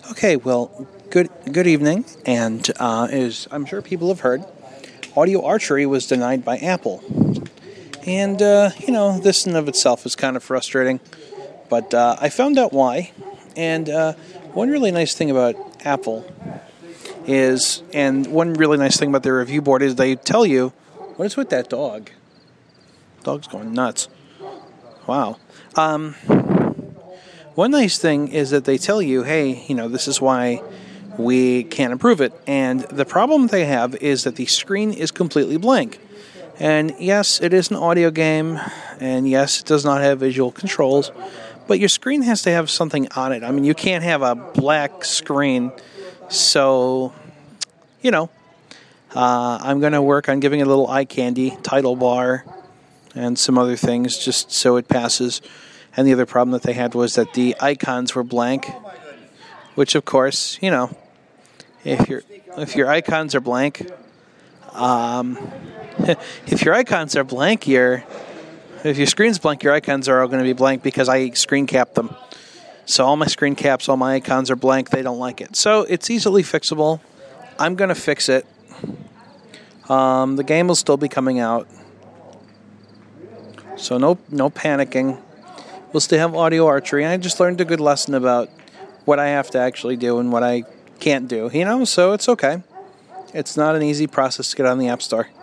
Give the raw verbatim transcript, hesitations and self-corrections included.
Okay, well, good good evening, and uh, as I'm sure people have heard, audio archery was denied by Apple, and uh, you know this in of itself is kind of frustrating. But uh, I found out why, and uh, one really nice thing about Apple is, and one really nice thing about their review board is they tell you what is with that dog. Dog's going nuts. Wow. Um, One nice thing is that they tell you, hey, you know, this is why we can't improve it. And the problem they have is that the screen is completely blank. And yes, it is an audio game, and yes, it does not have visual controls, but your screen has to have something on it. I mean, you can't have a black screen. So, you know, uh, I'm going to work on giving it a little eye candy, title bar, and some other things just so it passes. And the other problem that they had was that the icons were blank, which, of course, you know, if your if your icons are blank, um, if your icons are blank, your if your screen's blank, your icons are all going to be blank because I screen capped them. So all my screen caps, all my icons are blank. They don't like it. So it's easily fixable. I'm going to fix it. Um, the game will still be coming out, so no no panicking. We'll still have audio archery. I just learned a good lesson about what I have to actually do and what I can't do, you know, so it's okay. It's not an easy process to get on the App Store.